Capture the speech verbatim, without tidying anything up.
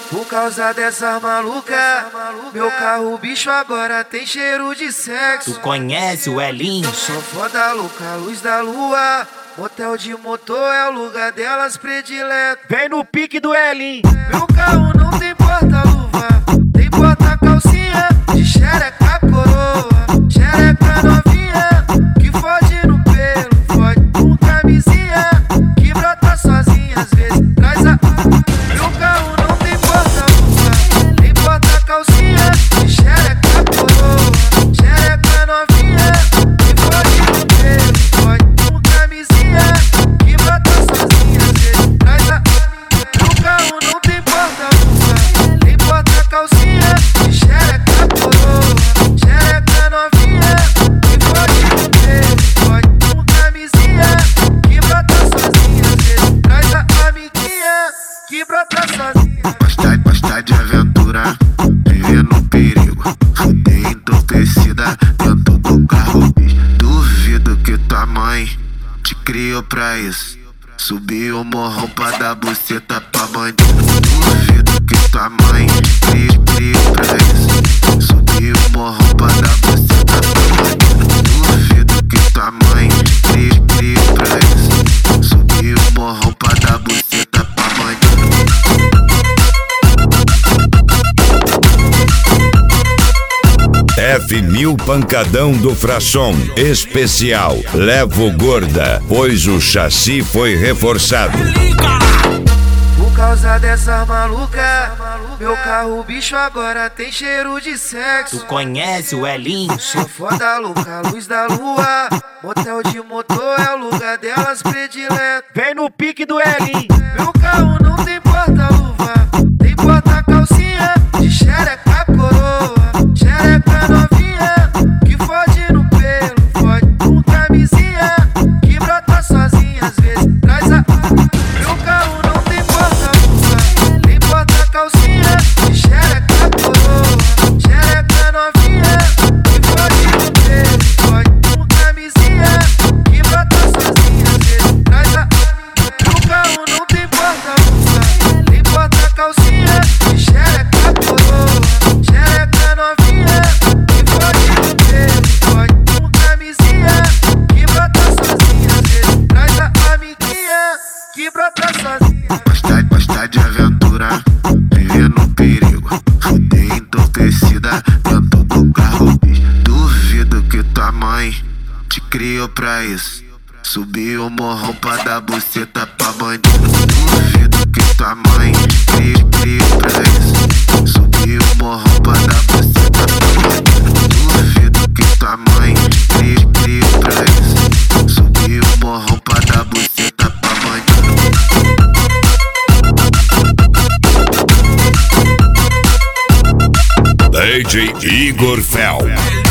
Por causa dessa maluca, meu carro bicho agora tem cheiro de sexo. Tu conhece o Elinho? Sou foda louca, luz da lua. Motel de motor é o lugar delas predileto. Vem no pique do Elinho. Meu carro não tem porta-luva, tem porta-calcinha de xereca coroa, xereca novinha, que fode no pelo, fode com camisinha, que brota sozinha às vezes traz a... Meu carro não tem porta-luva, tem porta-calcinha de xereca coroa, xereca novinha, que fode no pelo, fode com camisinha, que brota sozinha às vezes traz a... Meu carro não tem porta-luva, tem porta-calcinha de xereca coroa, xereca novinha, que fode no pelo, fode com camisinha, que brota sozinha às vezes traz a amiguinha, que brota sozinha. Gosta, gosta de aventura, viver no perigo, fuder entorpecida dentro do carro. Duvido que tua mãe te criou pra isso, subir o morrão pra dar buceta pra bandido. Duvido que tua mãe te criou pra isso, subir o morrão pra dar buceta pra bandido. Duvido que tua mãe te criou pra isso, subir o morrão pra dar buceta pra bandido. F mil Pancadão do Frasson especial Levo Gorda, pois o chassi foi reforçado. Por causa dessa maluca, meu carro bicho agora tem cheiro de sexo. Tu conhece o Elinho? Sou foda louca, luz da lua. Motel de motor é o lugar delas predileto. Vem no pique do Elinho. Meu carro não tem porta-luva, tem porta-calcinha de xereca coroa, xereca novinha, que fode no pelo, fode com camisinha, que brota sozinha às vezes traz a... Meu carro não tem porta-luva, tem porta-calcinha de xereca coroa, xereca novinha, que fode no pelo, fode com camisinha, que brota sozinha às vezes traz a... Meu carro não tem porta-luva, tem porta-calcinha de xereca coroa, xereca novinha, que fode no pelo, fode com camisinha, que brota sozinha às vezes traz a amiguinha, que brota sozinha. Gosta, gosta de aventura, viver no perigo, fuder entorpecida dentro do carro. Duvido que tua mãe te criou pra isso, subir o morrão pra dar buceta pra bandido. Duvido que tua mãe te criou pra isso, subir o morrão pra dar buceta pra bandido. Duvido que tua mãe te criou pra isso, subir o morrão pra dar buceta pra bandido. D J Igor Fel.